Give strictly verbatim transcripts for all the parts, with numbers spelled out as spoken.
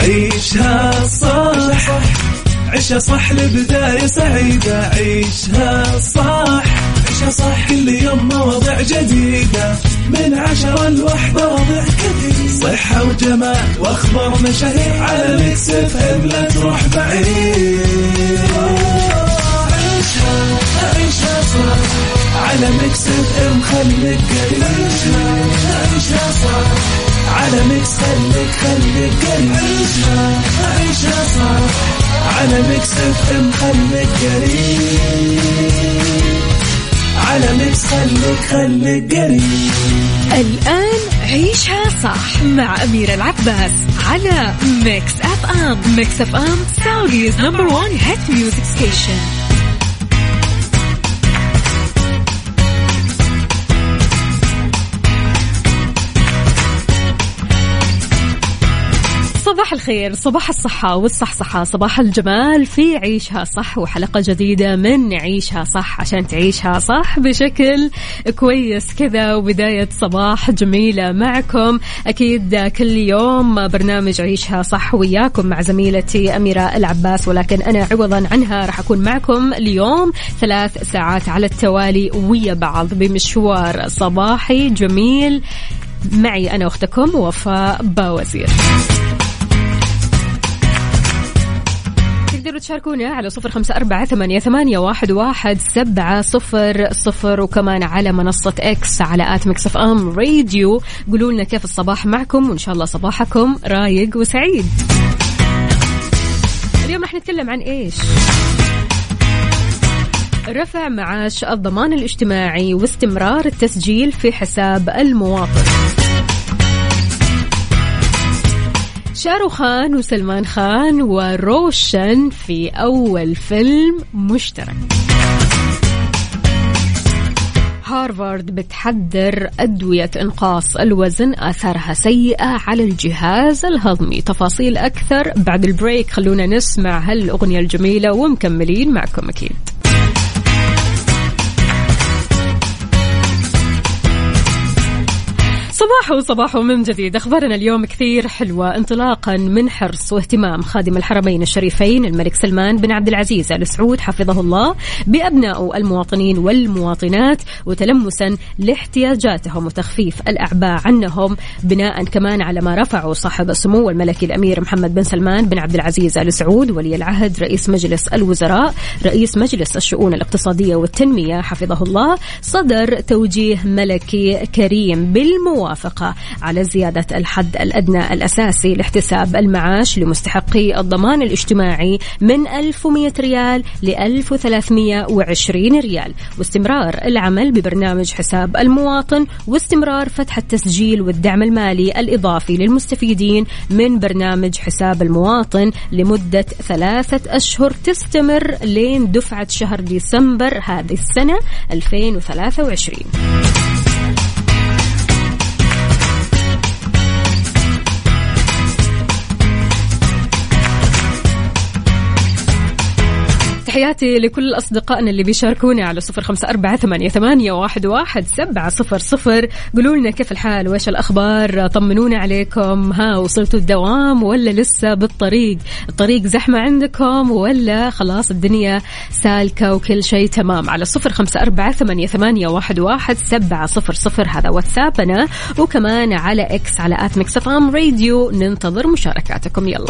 عيشها صح عيشها صح لبداية سعيدة. عيشها صح عيشها صح كل يوم مواضيع جديدة من عشرة لوحدة مواضيع كثير صحة وجمال واخبار مشاهير على ميكس اف ام لا تروح بعيد. عيشها عيشها صح على ميكس اف ام خليك قريب. عيشها صح على ميكس خليك خليك قريب. عيشها عيشها صح على ميكس اف ام خليك قريب. على ميكس خليك خليك قريب. الآن عيشها صح مع أميرة العباس على ميكس اف ام. ميكس اف ام سعوديز نمبر وان هيت ميوزك ستيشن. صباح الخير، صباح الصحة والصحصحة، صباح الجمال في عيشها صح، وحلقة جديدة من عيشها صح عشان تعيشها صح بشكل كويس كذا، وبداية صباح جميلة معكم أكيد كل يوم. برنامج عيشها صح وياكم مع زميلتي أميرة العباس، ولكن أنا عوضا عنها راح أكون معكم اليوم ثلاث ساعات على التوالي ويا بعض بمشوار صباحي جميل معي أنا أختكم وفاء باوزير. تقدروا تشاركونا على صفر خمسة أربعة ثمانية ثمانية واحد واحد سبعة صفر صفر، وكمان على منصة إكس على آت ميكس اف ام راديو. قولوا لنا كيف الصباح معكم، وإن شاء الله صباحكم رايق وسعيد. اليوم رح نتكلم عن إيش؟ رفع معاش الضمان الاجتماعي واستمرار التسجيل في حساب المواطن. شاروخان وسلمان خان وروشن في أول فيلم مشترك. هارفارد بتحذر أدوية إنقاص الوزن آثارها سيئة على الجهاز الهضمي. تفاصيل أكثر بعد البريك، خلونا نسمع هالأغنية الجميلة ومكملين معكم أكيد. صباح وصباح من جديد. أخبارنا اليوم كثير حلوة، انطلاقا من حرص واهتمام خادم الحرمين الشريفين الملك سلمان بن عبد العزيز آل سعود حفظه الله بأبناء المواطنين والمواطنات، وتلمسا لاحتياجاتهم وتخفيف الأعباء عنهم، بناء كمان على ما رفعوا صاحب السمو الملكي الأمير محمد بن سلمان بن عبد العزيز آل سعود ولي العهد رئيس مجلس الوزراء رئيس مجلس الشؤون الاقتصادية والتنمية حفظه الله، صدر توجيه ملكي كريم بالموافقة على زيادة الحد الأدنى الأساسي لاحتساب المعاش لمستحقي الضمان الاجتماعي من ألف ومئة ريال ل ألف وثلاثمئة وعشرين ريال، واستمرار العمل ببرنامج حساب المواطن، واستمرار فتح التسجيل والدعم المالي الإضافي للمستفيدين من برنامج حساب المواطن لمدة ثلاثة أشهر تستمر لين دفعة شهر ديسمبر هذه السنة ألفين وثلاثة وعشرين. تحياتي لكل أصدقائنا اللي بيشاركونا على صفر خمسة أربعة ثمانية ثمانية واحد واحد سبعة صفر صفر. قولوا لنا كيف الحال وإيش الأخبار، طمنونا عليكم. ها وصلتوا الدوام ولا لسه بالطريق؟ الطريق زحمة عندكم ولا خلاص الدنيا سالكة وكل شيء تمام؟ على صفر خمسة أربعة ثمانية ثمانية واحد واحد سبعة صفر صفر هذا واتسابنا، وكمان على إكس على آت ميكس اف ام راديو. ننتظر مشاركاتكم. يلا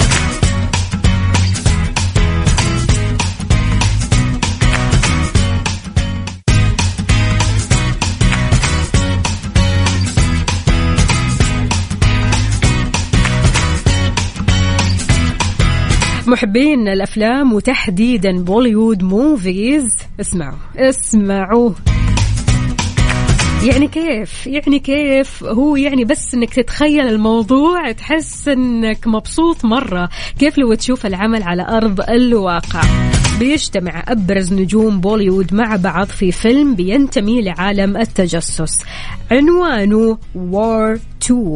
محبين الأفلام وتحديدا بوليوود موفيز، اسمعوا اسمعوا يعني كيف يعني كيف هو يعني بس انك تتخيل الموضوع تحس انك مبسوط مرة. كيف لو تشوف العمل على أرض الواقع؟ بيجتمع أبرز نجوم بوليوود مع بعض في فيلم بينتمي لعالم التجسس عنوانه وار تو.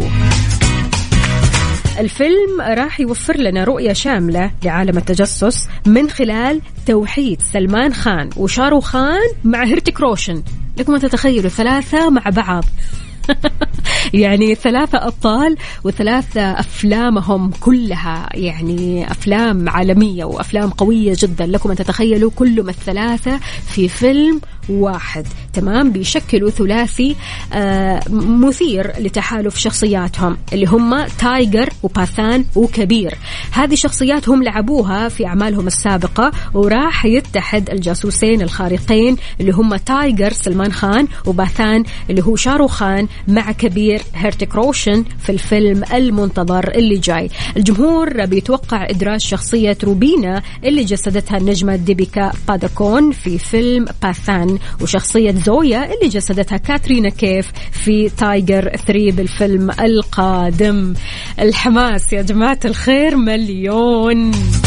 الفيلم راح يوفر لنا رؤية شاملة لعالم التجسس من خلال توحيد سلمان خان وشاروخان مع هيرتيك روشن. لكم أن تتخيلوا ثلاثة مع بعض يعني ثلاثة أبطال وثلاثة أفلامهم كلها يعني أفلام عالمية وأفلام قوية جدا. لكم أن تتخيلوا كلهم الثلاثة في فيلم واحد، تمام، بيشكلوا ثلاثي آه مثير لتحالف شخصياتهم اللي هم تايجر وباثان وكبير. هذه شخصيات هم لعبوها في أعمالهم السابقة، وراح يتحد الجاسوسين الخارقين اللي هم تايجر سلمان خان وباثان اللي هو شاروخ خان مع كبير هيرتيك روشن في الفيلم المنتظر اللي جاي. الجمهور بيتوقع إدراج شخصية روبينا اللي جسدتها النجمة ديبيكا بادكون في فيلم باثان، وشخصية زويا اللي جسدتها كاترينا كيف في تايجر ثري بالفيلم القادم. الحماس يا جماعة الخير مليون.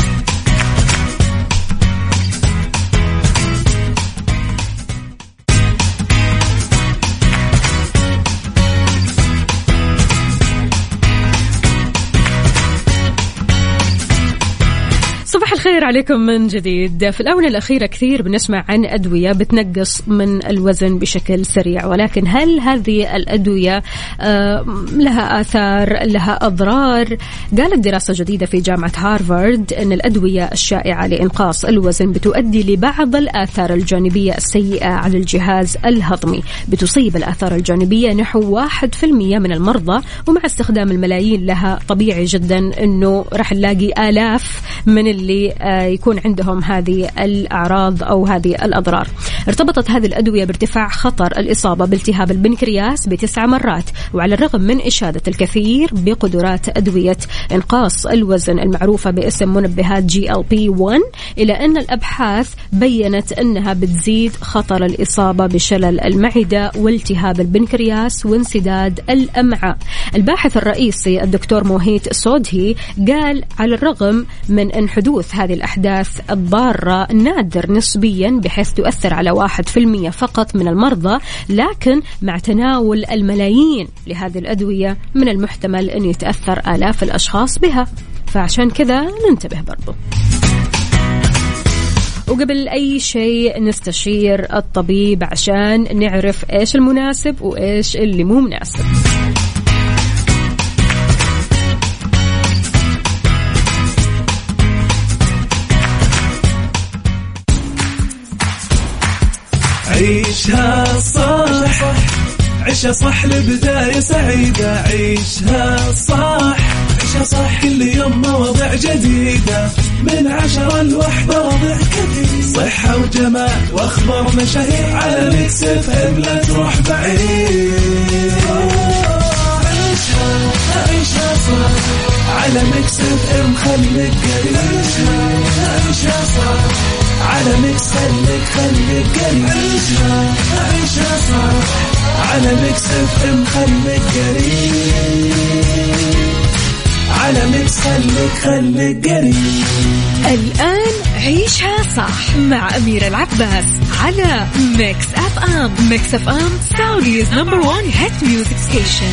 صباح الخير عليكم من جديد. في الآونة الأخيرة كثير بنسمع عن أدوية بتنقص من الوزن بشكل سريع، ولكن هل هذه الأدوية لها آثار، لها أضرار؟ قالت دراسة جديدة في جامعة هارفارد أن الأدوية الشائعة لإنقاص الوزن بتؤدي لبعض الآثار الجانبية السيئة على الجهاز الهضمي. بتصيب الآثار الجانبية نحو واحد في المية من المرضى، ومع استخدام الملايين لها طبيعي جدا أنه رح نلاقي آلاف من اللي يكون عندهم هذه الأعراض أو هذه الأضرار. ارتبطت هذه الأدوية بارتفاع خطر الإصابة بالتهاب البنكرياس بتسع مرات، وعلى الرغم من إشادة الكثير بقدرات أدوية إنقاص الوزن المعروفة باسم منبهات جي إل بي واحد، إلى أن الأبحاث بيّنت أنها بتزيد خطر الإصابة بشلل المعدة والتهاب البنكرياس وانسداد الأمعاء. الباحث الرئيسي الدكتور موهيت سودهي قال على الرغم من أن حدوث هذه الأحداث الضارة نادر نسبيا بحيث تؤثر على واحد في المية فقط من المرضى، لكن مع تناول الملايين لهذه الأدوية من المحتمل أن يتأثر آلاف الأشخاص بها، فعشان كذا ننتبه برضو. وقبل أي شيء نستشير الطبيب عشان نعرف إيش المناسب وإيش اللي مو مناسب. عيشها صح، عيشها صح لبداية سعيدة. عيشها صح، عيشها صح كل يوم مواضيع جديدة من عشرة لوحدة، مواضيع كثير صحة وجمال وأخبار مشاهير على ميكس اف ام، لا تروح بعيد. عيشها عيشها صح على ميكس اف ام، خليك قريب. عيشها صح على ميكس، خليك خليك قريب. عيشها عيشها صح على ميكس اف ام، خليك قريب. على ميكس خليك خليك قريب. الآن عيشها صح مع أميرة العباس على ميكس اف ام. ميكس اف ام سعوديز نمبر وان هيت ميوزك ستيشن.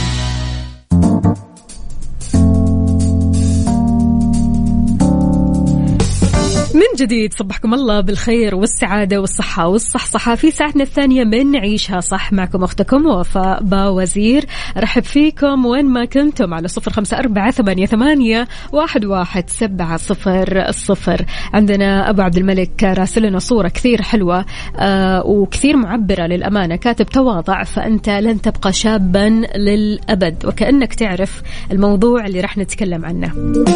من جديد صبحكم الله بالخير والسعادة والصحة والصحصحة في ساعتنا الثانية من عيشها صح. معكم أختكم وفاء باوزير، رحب فيكم وين ما كنتم على صفر خمسة أربعة ثمانية ثمانية واحد واحد سبعة صفر الصفر. عندنا أبو عبد الملك راسلنا صورة كثير حلوة آه وكثير معبرة للأمانة، كاتب تواضع فأنت لن تبقى شابا للأبد، وكأنك تعرف الموضوع اللي رح نتكلم عنه.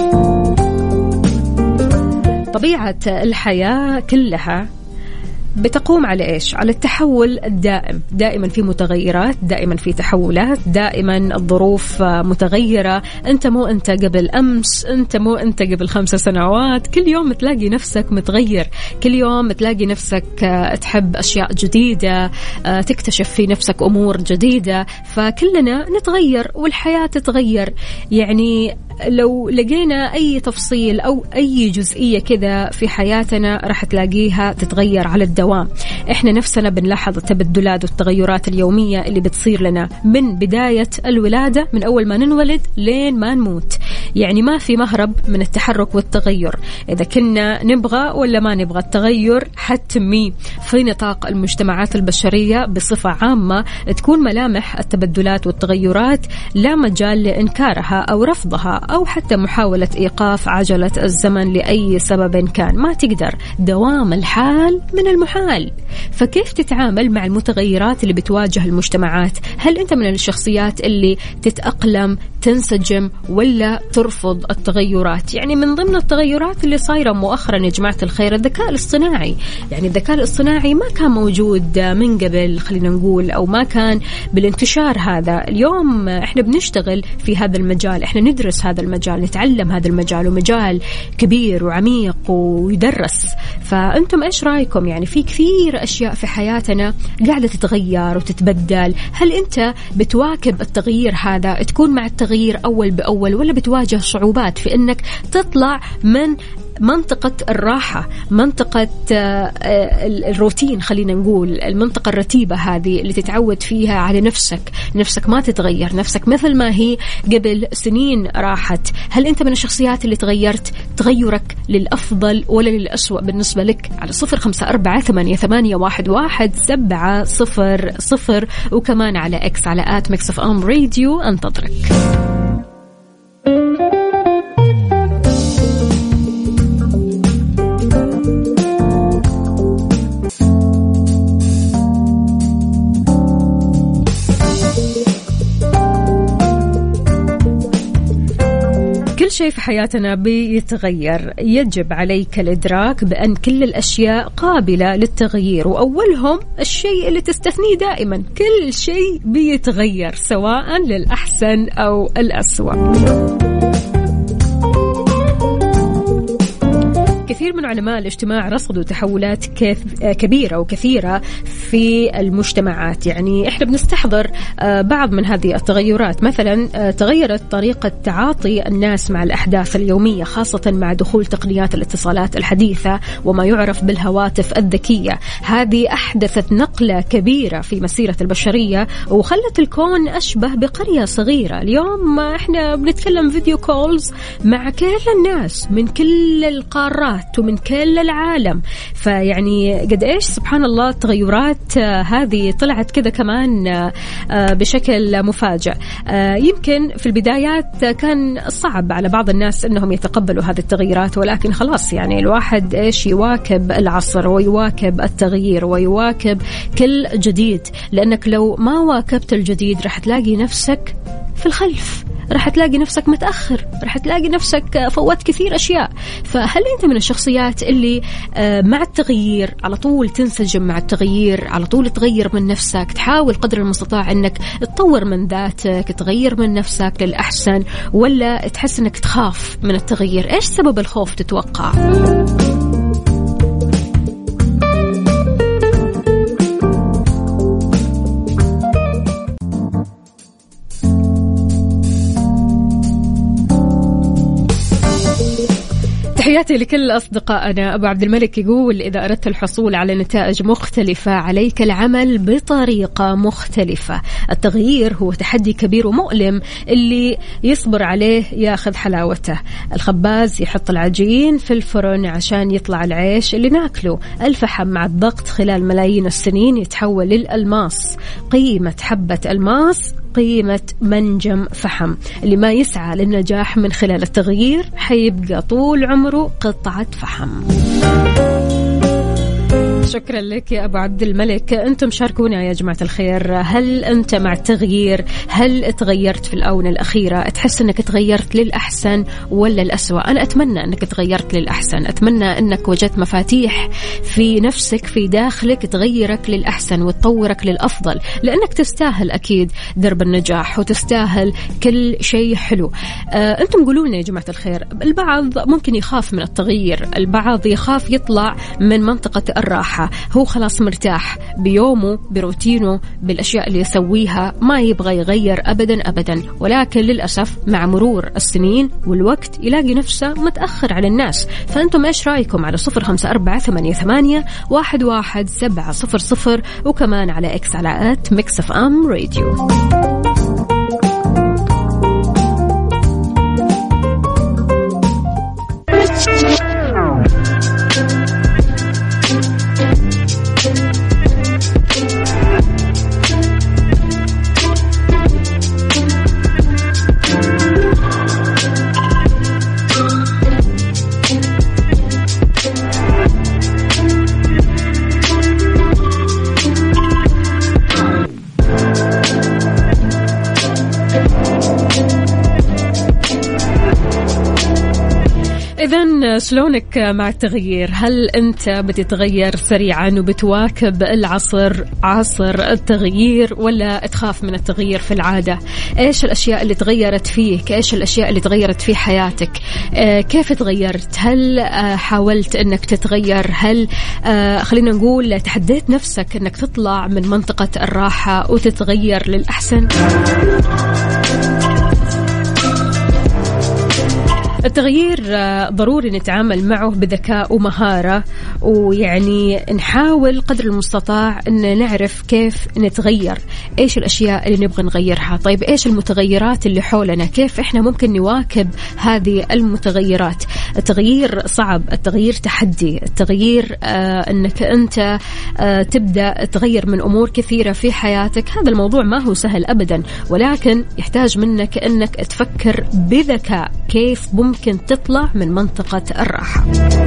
طبيعة الحياة كلها بتقوم على إيش؟ على التحول الدائم، دائما في متغيرات، دائما في تحولات، دائما الظروف متغيرة. أنت مو أنت قبل أمس، أنت مو أنت قبل خمس سنوات، كل يوم تلاقي نفسك متغير، كل يوم تلاقي نفسك تحب أشياء جديدة، تكتشف في نفسك أمور جديدة، فكلنا نتغير والحياة تتغير. يعني لو لقينا أي تفصيل أو أي جزئية كذا في حياتنا راح تلاقيها تتغير على الدوام. إحنا نفسنا بنلاحظ التبدلات والتغيرات اليومية اللي بتصير لنا من بداية الولادة، من أول ما ننولد لين ما نموت. يعني ما في مهرب من التحرك والتغير. إذا كنا نبغى ولا ما نبغى التغير حتمي في نطاق المجتمعات البشرية بصفة عامة، تكون ملامح التبدلات والتغيرات لا مجال لإنكارها أو رفضها أو حتى محاولة إيقاف عجلة الزمن لأي سبب كان. ما تقدر، دوام الحال من المحال. فكيف تتعامل مع المتغيرات اللي بتواجه المجتمعات؟ هل أنت من الشخصيات اللي تتأقلم تنسجم ولا ترفض التغيرات؟ يعني من ضمن التغيرات اللي صايرة مؤخرا يا جماعة الخير الذكاء الاصطناعي. يعني الذكاء الاصطناعي ما كان موجود من قبل، خلينا نقول، أو ما كان بالانتشار هذا. اليوم احنا بنشتغل في هذا المجال، احنا ندرس هذا المجال، نتعلم هذا المجال، ومجال كبير وعميق ويدرس. فأنتم إيش رأيكم؟ يعني في كثير أشياء في حياتنا قاعدة تتغير وتتبدل. هل أنت بتواكب التغيير هذا، تكون مع التغيير أول بأول، ولا بتواجه صعوبات في أنك تطلع من منطقة الراحة، منطقة الروتين، خلينا نقول المنطقة الرتيبة هذه اللي تتعود فيها على نفسك، نفسك ما تتغير، نفسك مثل ما هي قبل سنين راحت؟ هل أنت من الشخصيات اللي تغيرت تغيرك للأفضل ولا للأسوأ بالنسبة لك؟ على صفر خمسة أربعة ثمانية ثمانية واحد واحد سبعة صفر صفر، وكمان على إكس على آت ميكس أف أم راديو. أنتظرك. كل شيء في حياتنا بيتغير. يجب عليك الإدراك بأن كل الأشياء قابلة للتغيير، وأولهم الشيء اللي تستثنيه دائما. كل شيء بيتغير سواء للأحسن أو الأسوأ. كثير من علماء الاجتماع رصدوا تحولات كبيرة وكثيرة في المجتمعات. يعني احنا بنستحضر بعض من هذه التغيرات. مثلا تغيرت طريقة تعاطي الناس مع الأحداث اليومية، خاصة مع دخول تقنيات الاتصالات الحديثة وما يعرف بالهواتف الذكية. هذه أحدثت نقلة كبيرة في مسيرة البشرية وخلت الكون أشبه بقرية صغيرة. اليوم احنا بنتكلم فيديو كولز مع كل الناس من كل القارات ومن كل العالم. فيعني قد إيش سبحان الله التغيرات هذه طلعت كذا كمان بشكل مفاجئ. يمكن في البدايات كان صعب على بعض الناس أنهم يتقبلوا هذه التغيرات، ولكن خلاص يعني الواحد إيش يواكب العصر ويواكب التغيير ويواكب كل جديد، لأنك لو ما واكبت الجديد رح تلاقي نفسك في الخلف، رح تلاقي نفسك متأخر، رح تلاقي نفسك فوت كثير أشياء. فهل أنت من الشخصيات اللي مع التغيير على طول تنسجم مع التغيير، على طول تغير من نفسك، تحاول قدر المستطاع أنك تطور من ذاتك، تغير من نفسك للأحسن، ولا تحس أنك تخاف من التغيير؟ إيش سبب الخوف تتوقع؟ تحياتي لكل أصدقائنا. أبو عبد الملك يقول إذا أردت الحصول على نتائج مختلفة عليك العمل بطريقة مختلفة. التغيير هو تحدي كبير ومؤلم، اللي يصبر عليه ياخذ حلاوته. الخباز يحط العجين في الفرن عشان يطلع العيش اللي ناكله. الفحم مع الضغط خلال ملايين السنين يتحول للألماس. قيمة حبة ألماس قيمة منجم فحم. اللي ما يسعى للنجاح من خلال التغيير حيبقى طول عمره قطعة فحم. شكرا لك يا أبو عبد الملك. أنتم شاركونا يا جماعة الخير، هل أنت مع التغيير؟ هل تغيرت في الآونة الأخيرة؟ تحس أنك تغيرت للأحسن ولا الأسوأ؟ أنا أتمنى أنك تغيرت للأحسن، أتمنى أنك وجدت مفاتيح في نفسك في داخلك تغيرك للأحسن وتطورك للأفضل، لأنك تستاهل أكيد درب النجاح وتستاهل كل شيء حلو. آه أنتم قولوا لنا يا جماعة الخير، البعض ممكن يخاف من التغيير، البعض يخاف يطلع من منطقة الراحة، هو خلاص مرتاح بيومه بروتينه بالأشياء اللي يسويها، ما يبغى يغير أبدا أبدا. ولكن للأسف مع مرور السنين والوقت يلاقي نفسه متأخر على الناس. فأنتم إيش رأيكم؟ على صفر خمسة أربعة ثمانية ثمانية واحد واحد سبعة صفر صفر، وكمان على إكس على آت ميكس أف أم راديو. إذن شلونك مع التغيير؟ هل أنت بتتغير سريعا وبتواكب العصر عصر التغيير، ولا تخاف من التغيير في العادة؟ إيش الأشياء اللي تغيرت فيك؟ إيش الأشياء اللي تغيرت في حياتك؟ آه كيف تغيرت؟ هل آه حاولت أنك تتغير؟ هل آه خلينا نقول تحديت نفسك أنك تطلع من منطقة الراحة وتتغير للأحسن؟ التغيير ضروري نتعامل معه بذكاء ومهارة، ويعني نحاول قدر المستطاع أن نعرف كيف نتغير، إيش الأشياء اللي نبغى نغيرها، طيب إيش المتغيرات اللي حولنا، كيف إحنا ممكن نواكب هذه المتغيرات. التغيير صعب، التغيير تحدي، التغيير آه أنك أنت آه تبدأ تغير من أمور كثيرة في حياتك. هذا الموضوع ما هو سهل أبدا، ولكن يحتاج منك أنك تفكر بذكاء كيف ممكن تطلع من منطقة الراحة.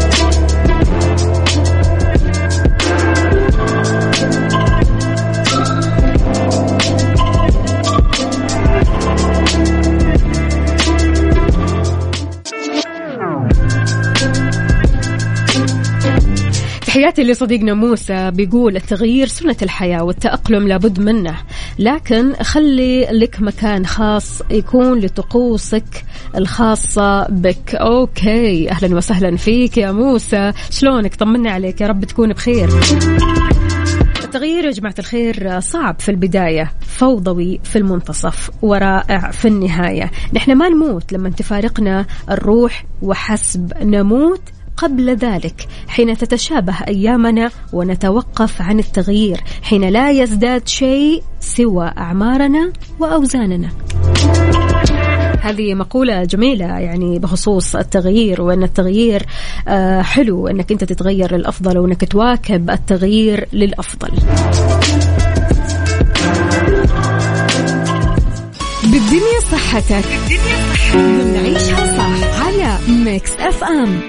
تحياتي لصديقنا موسى، بيقول التغيير سنة الحياة والتأقلم لابد منه، لكن خلي لك مكان خاص يكون لطقوسك الخاصة بك. أوكي، أهلا وسهلا فيك يا موسى، شلونك؟ طمنا عليك، يا رب تكون بخير. التغيير يا جماعة الخير صعب في البداية، فوضوي في المنتصف، ورائع في النهاية. نحن ما نموت لما تفارقنا الروح، وحسب نموت قبل ذلك حين تتشابه أيامنا ونتوقف عن التغيير، حين لا يزداد شيء سوى أعمارنا وأوزاننا. هذه مقولة جميلة يعني بخصوص التغيير، وأن التغيير آه حلو، أنك أنت تتغير للأفضل، وأنك تواكب التغيير للأفضل. بالدنيا صحتك، نعيشها صح على ميكس اف ام.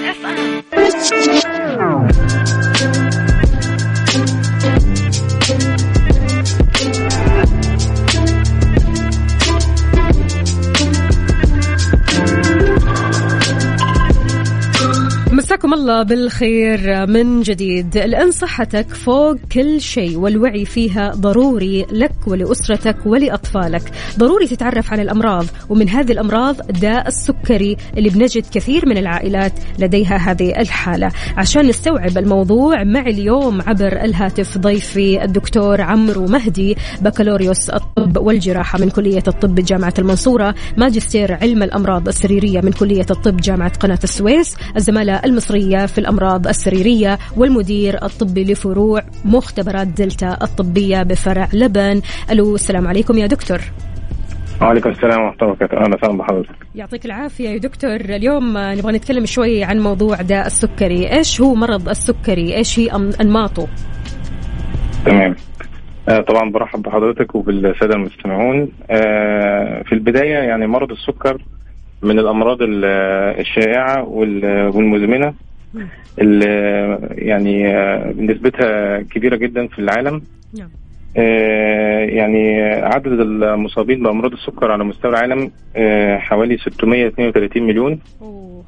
مساكم الله بالخير من جديد. الآن صحتك فوق كل شيء، والوعي فيها ضروري لك ولأسرتك ولأطفالك. ضروري تتعرف على الأمراض، ومن هذه الأمراض داء السكري اللي بنجد كثير من العائلات لديها هذه الحالة. عشان نستوعب الموضوع معي اليوم عبر الهاتف ضيفي الدكتور عمرو مهدي، بكالوريوس الطب والجراحة من كلية الطب جامعة المنصورة، ماجستير علم الأمراض السريرية من كلية الطب جامعة قناة السويس، الزمالة المصرية في الأمراض السريرية، والمدير الطبي لفروع مختبرات دلتا الطبية بفرع لبن. ألو، السلام عليكم يا دكتور. وعليكم السلام ورحمة الله وبركاته. أهلا وسهلا بحضرتك. يعطيك العافية يا دكتور. اليوم نبغى نتكلم شوي عن موضوع داء السكري. إيش هو مرض السكري؟ إيش هي أنماطه؟ تمام. آه طبعا برحب بحضرتك وبالسادة المستمعون. آه في البداية يعني مرض السكر من الأمراض الشائعة والمزمنة اللي يعني نسبتها كبيرة جدا في العالم. نعم. يعني عدد المصابين بأمراض السكر على مستوى العالم حوالي ستمائة واثنين وثلاثين مليون. أوه.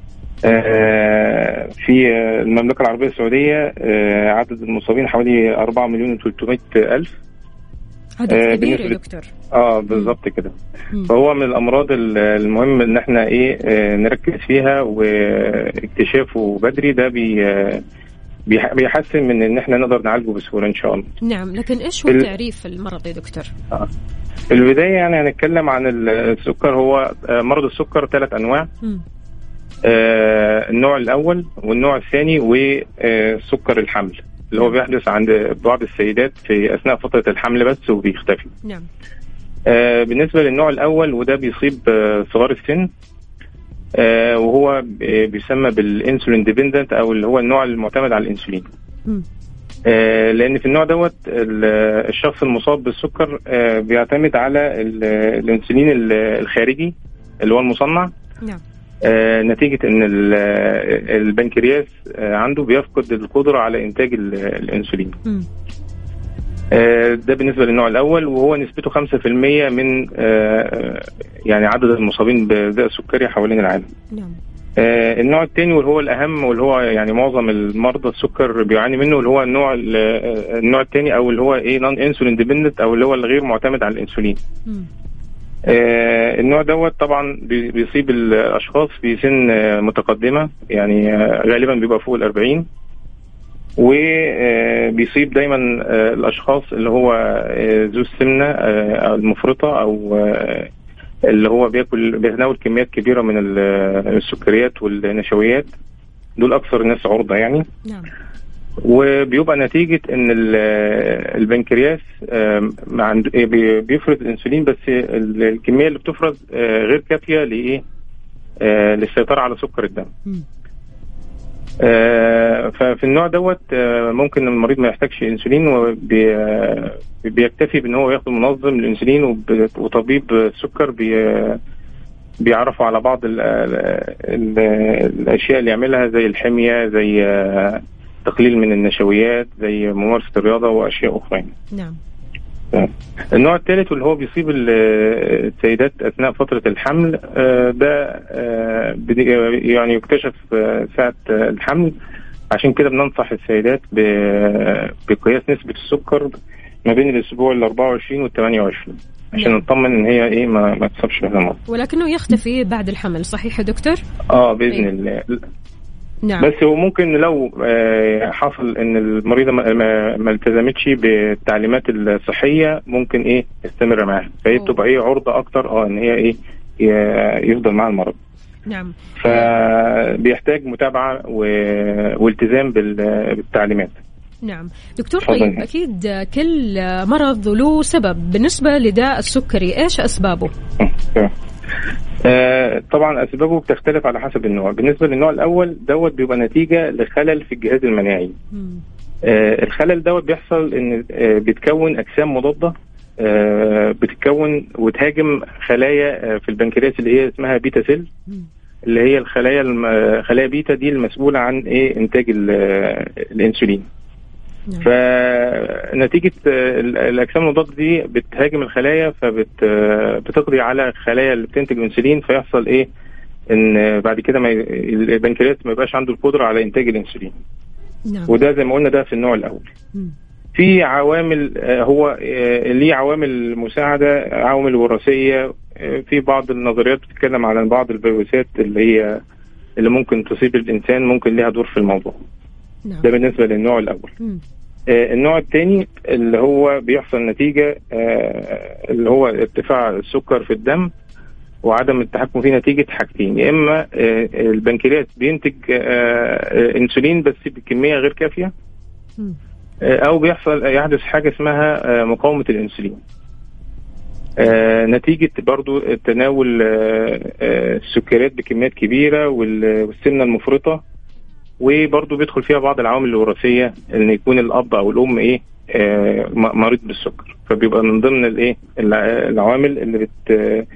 في المملكة العربية السعودية عدد المصابين حوالي أربعة مليون وثلاثمائة ألف. هذا كبير يا دكتور. اه بالضبط كده. فهو من الامراض المهم ان احنا ايه نركز فيها، واكتشافه بدري ده بي بيحسن من ان احنا نقدر نعالجه بسهوله ان شاء الله. نعم، لكن ايش هو ال... تعريف المرض يا دكتور؟ آه. في البدايه يعني هنتكلم عن السكر. هو مرض السكر ثلاث انواع. آه النوع الاول والنوع الثاني وسكر الحمل اللي هو بيحدث عند بعض السيدات في أثناء فترة الحمل بس وبيختفي. نعم. آه بالنسبة للنوع الأول وده بيصيب آه صغار السن، آه وهو بيسمى بالإنسولين ديبندنت أو اللي هو النوع المعتمد على الإنسولين. آه لأن في النوع دوت الشخص المصاب بالسكر آه بيعتمد على الإنسولين الخارجي اللي هو المصنع. نعم. آه نتيجة ان البنكرياس آه عنده بيفقد القدرة على انتاج الانسولين. آه ده بالنسبة للنوع الاول، وهو نسبته خمسة في المية من آه يعني عدد المصابين بداء السكري حوالين العالم. نعم. آه النوع الثاني واللي هو الاهم واللي هو يعني معظم المرضى السكر بيعاني منه، اللي هو النوع النوع الثاني او اللي هو ايه نون انسولين ديبندنت او اللي هو الغير معتمد على الانسولين. آه النوع دوت طبعا بيصيب الاشخاص في سن متقدمه، يعني غالبا بيبقى فوق الأربعين، وبيصيب دايما الاشخاص اللي هو ذو السمنه المفرطه او اللي هو بياكل بيتناول كميات كبيره من السكريات والنشويات، دول اكثر الناس عرضه يعني. نعم. وبيبقى نتيجه ان البنكرياس بيفرز الانسولين، بس الكميه اللي بتفرز غير كافيه لايه للسيطره على سكر الدم. آه ففي النوع دوت آه ممكن المريض ما يحتاجش انسولين، وبيكتفي بان هو ياخد منظم للانسولين، وطبيب السكر بي بيعرفوا على بعض ال ال الاشياء اللي يعملها زي الحمية، زي آه تقليل من النشويات، زي ممارسة الرياضة واشياء اخرى. نعم. النوع الثالث واللي هو بيصيب السيدات اثناء فتره الحمل، ده يعني يكتشف ساعه الحمل، عشان كده بننصح السيدات بقياس نسبه السكر ما بين الاسبوع ال أربعة وعشرين وال ثمانية وعشرين عشان نعم. نطمن ان هي ايه ما, ما تصابش بهذا المرض. ولكنه يختفي بعد الحمل، صحيح يا دكتور؟ اه باذن إيه؟ الله. نعم. بس هو ممكن لو حصل ان المريضه ما التزمتش بالتعليمات الصحيه ممكن ايه تستمر معاها، فهي بتبقى ايه عرضه اكتر اه ان هي ايه يفضل معاها المرض. نعم. فبيحتاج متابعه والتزام بالتعليمات. نعم دكتور. طيب اكيد كل مرض له سبب. بالنسبه لداء السكري ايش اسبابه؟ آه طبعا اسبابه بتختلف على حسب النوع. بالنسبه للنوع الاول دوت بيبقى نتيجه لخلل في الجهاز المناعي. آه الخلل دوت بيحصل ان آه بتكون اجسام مضاده، آه بتتكون وتهاجم خلايا آه في البنكرياس اللي هي اسمها بيتا سيل، اللي هي الخلايا الم... خلايا بيتا دي المسؤوله عن ايه انتاج الانسولين. فنتيجة الأجسام المضادة دي بتهاجم الخلايا، فبتقضي على الخلايا اللي بتنتج الانسولين، فيحصل ايه ان بعد كده ما البنكرياس ما يبقاش عنده القدرة على انتاج الانسولين. نعم. وده زي ما قلنا ده في النوع الاول. م. في عوامل هو ليه عوامل مساعدة، عوامل وراثية. في بعض النظريات بتتكلم على بعض الفيروسات اللي هي اللي ممكن تصيب الانسان، ممكن لها دور في الموضوع. نعم. ده بالنسبة للنوع الأول. م. آه النوع الثاني اللي هو بيحصل نتيجة آه اللي هو ارتفاع السكر في الدم وعدم التحكم فيه، نتيجة حاجتين: يا إما آه البنكرياس بينتج آه انسولين بس بكمية غير كافية، آه أو بيحصل يحدث حاجة اسمها آه مقاومة الانسولين، آه نتيجة برضو تناول آه آه السكريات بكميات كبيرة والسمنة المفرطة. وبرضه بيدخل فيها بعض العوامل الوراثيه، ان يكون الاب او الام ايه آه مريض بالسكر، فبيبقى من ضمن الايه العوامل اللي بت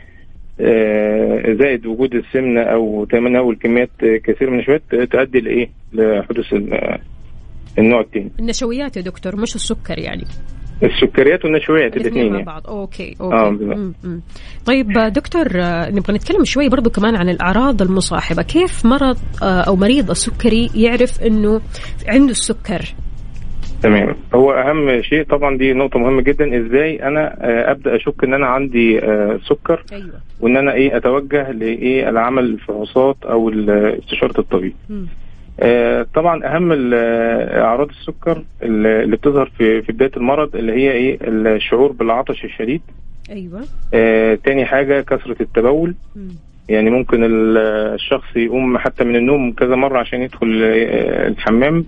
آه زائد وجود السمنه او تناول كميات كثيره من النشويات تؤدي لايه لحدوث النوع الثاني. النشويات يا دكتور مش السكر يعني؟ السكريات والنشويات الاثنين مع بعض. اوكي اوكي. آه طيب دكتور نبغى نتكلم شوي برضو كمان عن الاعراض المصاحبه. كيف مرض او مريض السكري يعرف انه عنده السكر؟ تمام. هو اهم شيء طبعا دي نقطه مهمه جدا، ازاي انا ابدا اشك ان انا عندي سكر. أيوة. وان انا ايه اتوجه لايه العمل الفحوصات او استشاره الطبيب. م. آه طبعا اهم اعراض السكر اللي بتظهر في في بدايه المرض اللي هي ايه الشعور بالعطش الشديد. ايوه. آه تاني حاجه كثره التبول. م. يعني ممكن الشخص يقوم حتى من النوم كذا مره عشان يدخل الحمام.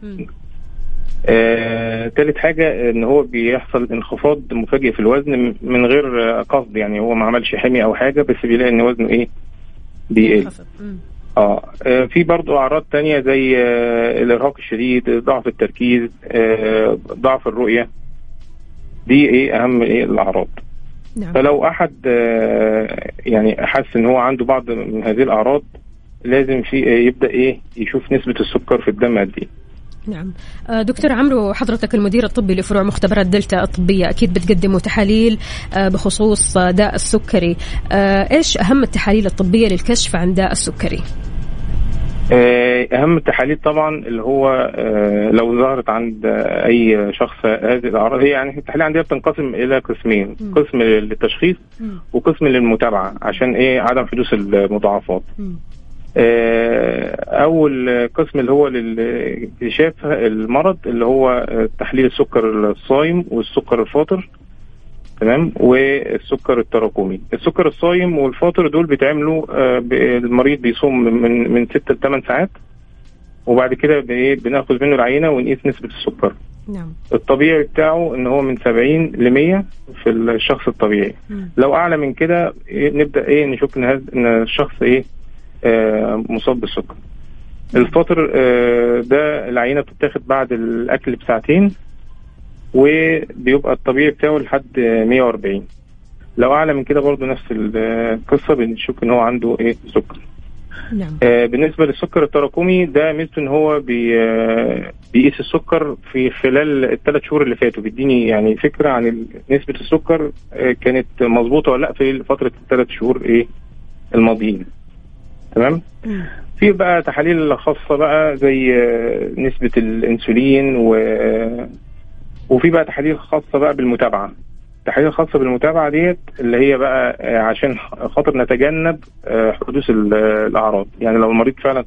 آه تالت حاجه ان هو بيحصل انخفاض مفاجئ في الوزن من غير قصد، يعني هو ما عملش حمية او حاجه بس بيلاقي ان وزنه ايه بيقل. اه في برضو اعراض تانية زي آه الارهاق الشديد، ضعف التركيز، آه ضعف الرؤية. دي ايه اهم ايه الاعراض. نعم. فلو احد آه يعني حس ان هو عنده بعض من هذه الاعراض لازم في آه يبدا ايه يشوف نسبة السكر في الدم قد ايه. نعم. دكتور عمرو، حضرتك المدير الطبي لفروع مختبرات دلتا الطبية، أكيد بتقدموا تحاليل بخصوص داء السكري. إيش أهم التحاليل الطبية للكشف عن داء السكري؟ أهم التحاليل طبعا اللي هو لو ظهرت عند أي شخص هذه الأعراض، هي يعني التحاليل عندنا بتنقسم إلى قسمين، قسم للتشخيص وقسم للمتابعة عشان إيه عدم حدوث المضاعفات. أول قسم اللي هو لاكتشاف المرض اللي هو تحليل السكر الصايم والسكر الفاطر، تمام، والسكر التراكمي. السكر الصايم والفاطر دول بيتعملوا المريض بيصوم من من ستة لثمان ساعات، وبعد كده بناخد منه العينة ونقيس نسبة السكر. نعم. الطبيعي بتاعه ان هو من سبعين لمية في الشخص الطبيعي. م. لو اعلى من كده نبدأ ايه نشوف ان هذا ان الشخص ايه آه مصاب بالسكر. الفاطر آه ده العينة بتتاخد بعد الاكل بساعتين، وبيبقى الطبيعي بتاعه لحد مية وأربعين. لو اعلى من كده برضو نفس القصة بنشوف ان هو عنده ايه سكر. نعم. آه بالنسبة للسكر التراكمي ده ميزته ان هو بي آه بيقيس السكر في خلال الثلاث شهور اللي فاتوا، بيديني يعني فكرة عن نسبة السكر آه كانت مظبوطة ولا لا في فترة الثلاث شهور ايه الماضيين. تمام. م. في بقى تحاليل خاصة بقى زي آه نسبة الانسولين، و آه وفي بقى تحاليل خاصة بقى بالمتابعة. التحاليل الخاصة بالمتابعة ديت اللي هي بقى عشان خاطر نتجنب حدوث الأعراض. يعني لو المريض فعلا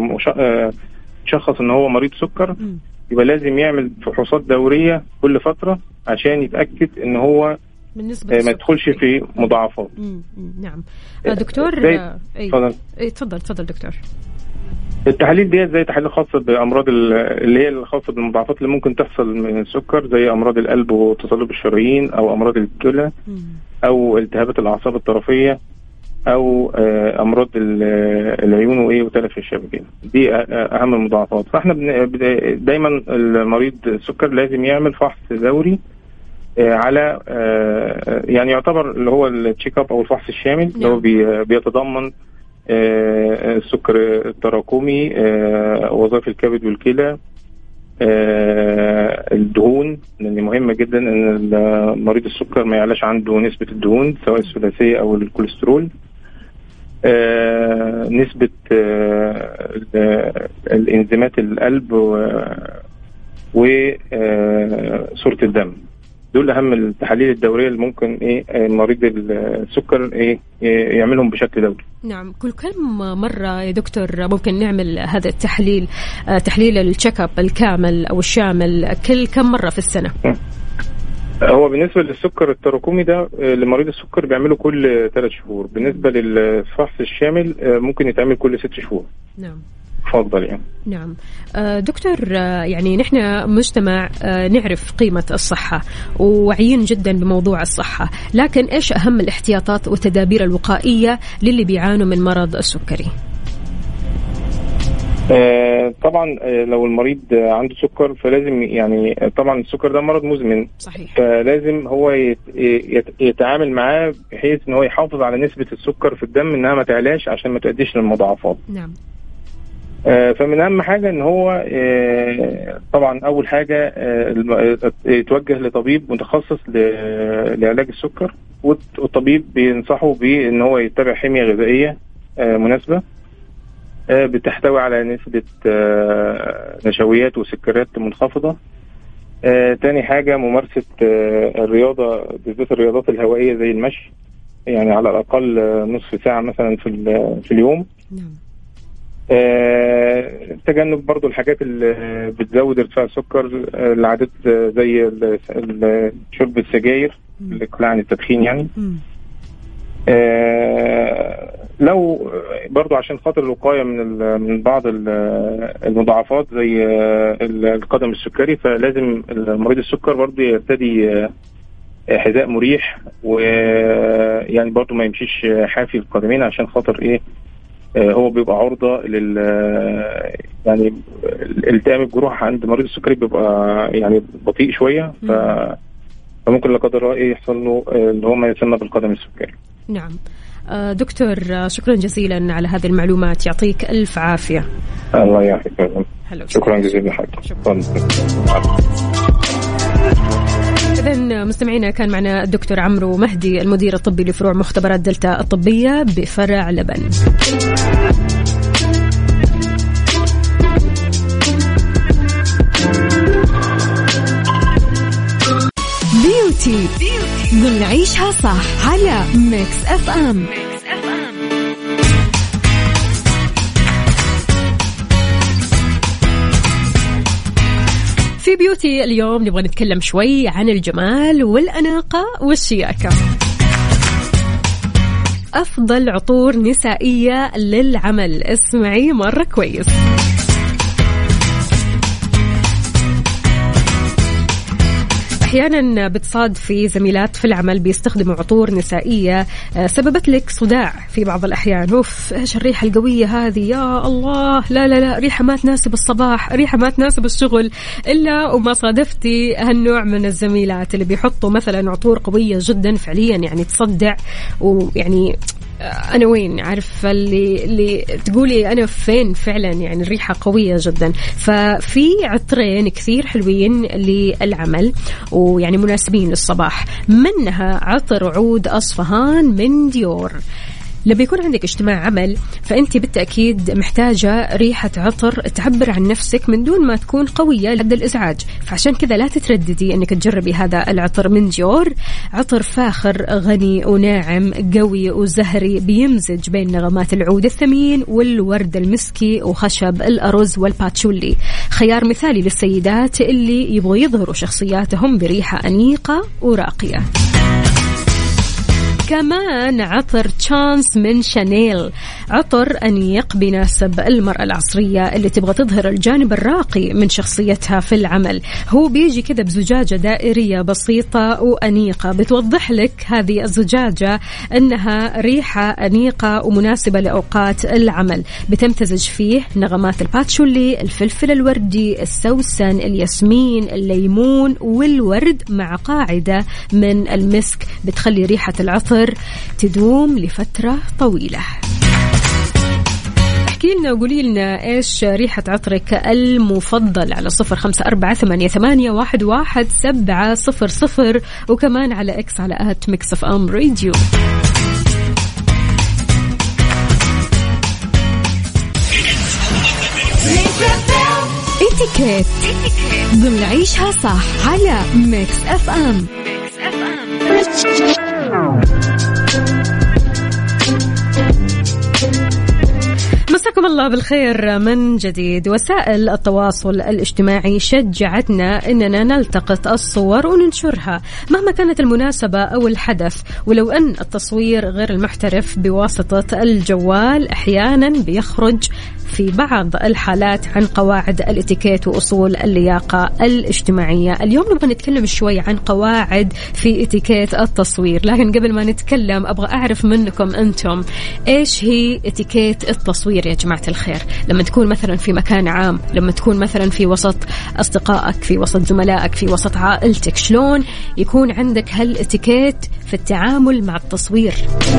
شخص ان هو مريض سكر، يبقى لازم يعمل فحوصات دورية كل فترة عشان يتأكد ان هو ما يدخلش في مضاعفات. نعم دكتور. اتفضل اتفضل اتفضل دكتور. التحاليل ديت زي تحاليل خاصة بأمراض اللي هي الخاصة بالمضاعفات اللي ممكن تحصل من السكر، زي أمراض القلب وتصلب الشرايين، أو أمراض الكلى، أو التهابات الأعصاب الطرفية، أو أمراض العيون وإيه وتلف الشبكية. دي أهم المضاعفات. فإحنا دايما المريض السكر لازم يعمل فحص دوري على يعني يعتبر اللي هو التشيك اب أو الفحص الشامل اللي هو بيتضمن آه السكر التراكمي، آه وظائف الكبد والكلى، آه الدهون، لأن مهمة جدا ان مريض السكر ما يعلاش عنده نسبة الدهون سواء الثلاثية او الكوليسترول، آه نسبة آه الانزيمات القلب وصورة الدم. دول اهم التحاليل الدوريه اللي ممكن ايه مريض السكر ايه يعملهم بشكل دوري. نعم. كل كم مره يا دكتور ممكن نعمل هذا التحليل، تحليل التشيك اب الكامل او الشامل، كل كم مره في السنه؟ هو بالنسبه للسكر التراكمي ده لمريض السكر بيعمله كل ثلاث شهور. بالنسبه للفحص الشامل ممكن يتعمل كل ست شهور. نعم. تفضل. يعني نعم دكتور، يعني نحن مجتمع نعرف قيمة الصحة ووعيين جدا بموضوع الصحة، لكن إيش أهم الاحتياطات والتدابير الوقائية للي بيعانوا من مرض السكري؟ آه طبعا لو المريض عنده سكر فلازم يعني طبعا السكر ده مرض مزمن. صحيح. فلازم هو يت يت يتعامل معاه بحيث ان هو يحافظ على نسبة السكر في الدم انها ما تعلاش عشان ما تؤديش للمضاعفات. نعم. آه فمن اهم حاجة ان هو آه طبعا اول حاجة آه يتوجه لطبيب متخصص لعلاج السكر، والطبيب بينصحه بان هو يتبع حمية غذائية آه مناسبة بتحتوي على نسبة نشويات وسكريات منخفضة. آه، تاني حاجة ممارسة آه، الرياضة، بالذات الرياضات الهوائية زي المشي، يعني على الأقل آه، نصف ساعة مثلا في في اليوم. نعم. آه، تجنب برضو الحاجات اللي بتزود ارتفاع السكر، آه، العادات زي شرب السجاير، الإقلاع عن التدخين يعني. م. آه لو برضو عشان خاطر الوقاية من من بعض المضاعفات زي القدم السكري، فلازم المريض السكر برضو يرتدي حذاء مريح، ويعني برضو ما يمشيش حافي القدمين عشان خاطر ايه هو بيبقى عرضة لل يعني التئام الجروح عند مريض السكري بيبقى يعني بطيء شوية، ف فممكن لا قدر الله ايه يحصل له اللي هو ما يسمى بالقدم السكري. نعم. دكتور شكرا جزيلا على هذه المعلومات، يعطيك ألف عافية. الله يعافيك. شكرا جزيلا حق. إذن مستمعينا كان معنا الدكتور عمرو مهدي المدير الطبي لفروع مختبرات دلتا الطبية بفرع لبن. ضمن عيشها صح على ميكس اف ام. في بيوتي اليوم نبغى نتكلم شوي عن الجمال والأناقة والشياكة. أفضل عطور نسائية للعمل، اسمعي مرة كويس. أحيانا بتصادفي زميلات في العمل بيستخدموا عطور نسائية سببت لك صداع في بعض الأحيان. أوف إيش الريحة القوية هذه، يا الله، لا لا لا ريحة ما تناسب الصباح، ريحة ما تناسب الشغل. إلا وما صادفتي هالنوع من الزميلات اللي بيحطوا مثلا عطور قوية جدا فعليا يعني تصدع، ويعني أنا وين عارف اللي اللي تقولي أنا فين فعلا، يعني الريحة قوية جدا. ففي عطرين كثير حلوين للعمل ويعني مناسبين للصباح، منها عطر عود أصفهان من ديور. لما يكون عندك اجتماع عمل فأنت بالتأكيد محتاجة ريحة عطر تعبر عن نفسك من دون ما تكون قوية لحد الإزعاج، فعشان كذا لا تترددي أنك تجربي هذا العطر من ديور. عطر فاخر غني وناعم قوي وزهري، بيمزج بين نغمات العود الثمين والورد المسكي وخشب الأرز والباتشولي. خيار مثالي للسيدات اللي يبغوا يظهروا شخصياتهم بريحة أنيقة وراقية. كمان عطر تشانس من شانيل، عطر أنيق بيناسب المرأة العصرية اللي تبغى تظهر الجانب الراقي من شخصيتها في العمل. هو بيجي كذا بزجاجة دائرية بسيطة وأنيقة، بتوضح لك هذه الزجاجة أنها ريحة أنيقة ومناسبة لأوقات العمل. بتمتزج فيه نغمات الباتشولي، الفلفل الوردي، السوسن، الياسمين، الليمون والورد، مع قاعدة من المسك بتخلي ريحة العطر تدوم لفترة طويلة. احكي لنا وقولي لنا ايش ريحة عطرك المفضل على صفر خمسة أربعة ثمانية ثمانية واحد واحد سبعة صفر صفر، وكمان على اكس على آت ميكس اف ام راديو. اتيكيت ضمن عيشها صح على ميكس اف ام. مساكم الله بالخير من جديد. وسائل التواصل الاجتماعي شجعتنا أننا نلتقط الصور وننشرها مهما كانت المناسبة أو الحدث، ولو أن التصوير غير المحترف بواسطة الجوال أحيانا بيخرج في بعض الحالات عن قواعد الاتيكيت وأصول اللياقة الاجتماعية. اليوم نبغى نتكلم شوي عن قواعد في اتيكيت التصوير، لكن قبل ما نتكلم أبغى أعرف منكم أنتم إيش هي اتيكيت التصوير يا جماعة الخير. لما تكون مثلا في مكان عام، لما تكون مثلا في وسط أصدقائك، في وسط زملائك، في وسط عائلتك، شلون يكون عندك هالاتيكيت في التعامل مع التصوير؟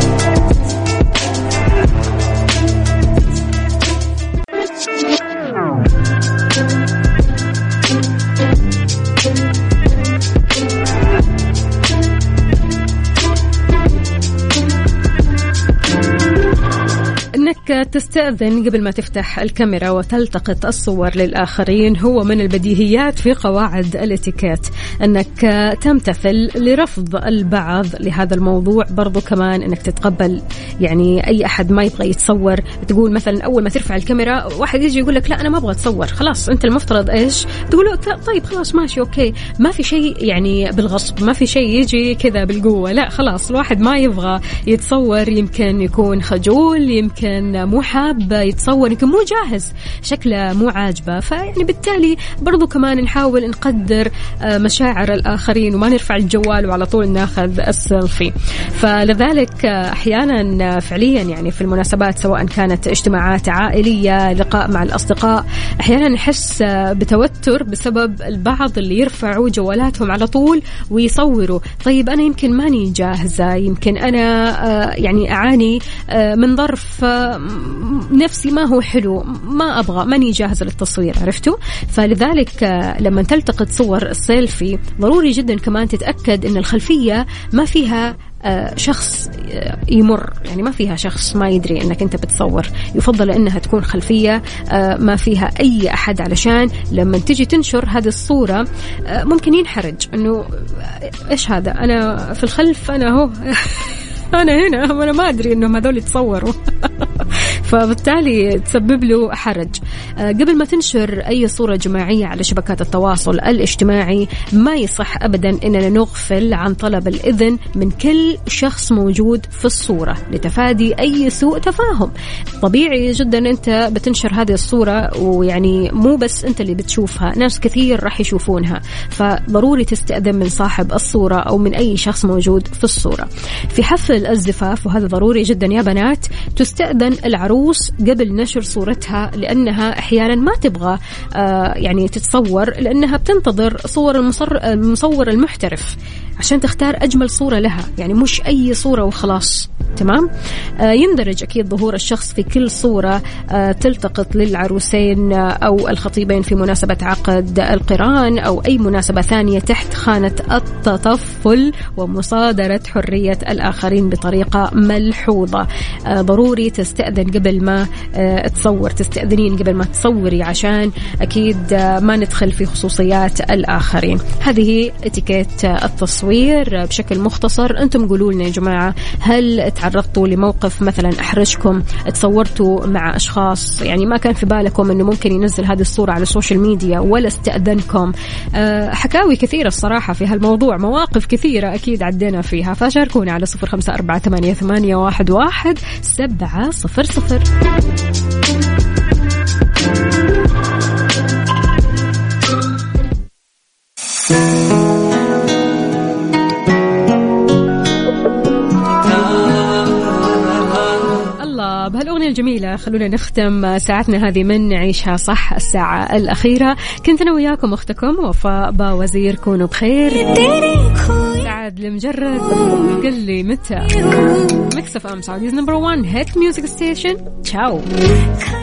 تستأذن قبل ما تفتح الكاميرا وتلتقط الصور للآخرين هو من البديهيات في قواعد الاتيكيت، أنك تمتثل لرفض البعض لهذا الموضوع. برضو كمان أنك تتقبل يعني أي أحد ما يبغى يتصور، تقول مثلا أول ما ترفع الكاميرا واحد يجي يقول لك لا أنا ما أبغى أتصور، خلاص أنت المفترض إيش تقول طيب خلاص ماشي أوكي. ما في شيء يعني بالغصب، ما في شيء يجي كذا بالقوة، لا خلاص الواحد ما يبغى يتصور، يمكن يكون خجول، يمكن مو حاب يتصور، يمكن مو جاهز، شكله مو عاجبه. فيعني بالتالي برضو كمان نحاول نقدر مشاعر الآخرين وما نرفع الجوال وعلى طول ناخذ السيلفي. فلذلك أحيانا فعليا يعني في المناسبات سواء كانت اجتماعات عائلية، لقاء مع الأصدقاء، أحيانا نحس بتوتر بسبب البعض اللي يرفعوا جوالاتهم على طول ويصوروا. طيب أنا يمكن ماني جاهزة، يمكن أنا يعني أعاني من ظرف نفسي ما هو حلو، ما أبغى، ماني جاهزة للتصوير، عرفتوا؟ فلذلك لما تلتقط صور السيلفي ضروري جدا كمان تتأكد أن الخلفية ما فيها شخص يمر، يعني ما فيها شخص ما يدري أنك أنت بتصور، يفضل أنها تكون خلفية ما فيها أي أحد، علشان لما تجي تنشر هذه الصورة ممكن ينحرج أنه إيش هذا، أنا في الخلف، أنا هو أنا هنا وأنا ما أدري إنهم هذول يتصوروا. فبالتالي تسبب له حرج. قبل ما تنشر أي صورة جماعية على شبكات التواصل الاجتماعي ما يصح أبدا إننا نغفل عن طلب الإذن من كل شخص موجود في الصورة لتفادي أي سوء تفاهم. طبيعي جدا أنت بتنشر هذه الصورة، ويعني مو بس أنت اللي بتشوفها، ناس كثير راح يشوفونها، فضروري تستأذن من صاحب الصورة أو من أي شخص موجود في الصورة. في حفل الزفاف، وهذا ضروري جدا يا بنات، تستأذن العروس قبل نشر صورتها، لأنها أحيانا ما تبغى آه يعني تتصور، لأنها بتنتظر صور المصور, المصور المحترف عشان تختار أجمل صورة لها، يعني مش أي صورة وخلاص. تمام. آه يندرج أكيد ظهور الشخص في كل صورة آه تلتقط للعروسين أو الخطيبين في مناسبة عقد القران أو أي مناسبة ثانية تحت خانة التطفل ومصادرة حرية الآخرين بطريقة ملحوظة. آه ضروري تستأذن قبل ما آه تصور، تستأذنين قبل ما تصوري، عشان أكيد آه ما ندخل في خصوصيات الآخرين. هذه اتيكيت التصوير بشكل مختصر. أنتم قولوا لنا يا جماعة، هل تعرضتوا لموقف مثلا أحرجكم، تصورتوا مع أشخاص يعني ما كان في بالكم أنه ممكن ينزل هذه الصورة على السوشيال ميديا ولا استأذنكم؟ أه حكاوي كثيرة الصراحة في هالموضوع، مواقف كثيرة أكيد عدينا فيها، فشاركونا على صفر خمسة أربعة ثمانية ثمانية واحد واحد سبعة صفر صفر. بهالأغنية الجميلة خلونا نختم ساعتنا هذه من نعيشها صح الساعة الأخيرة. كنت أنا وياكم أختكم وفاء باوزير. كونوا بخير. سعد لمجرد قل لي متى. ميكس اف ام سعوديز نمبر وان هيت ميوزك ستيشن. تشاو.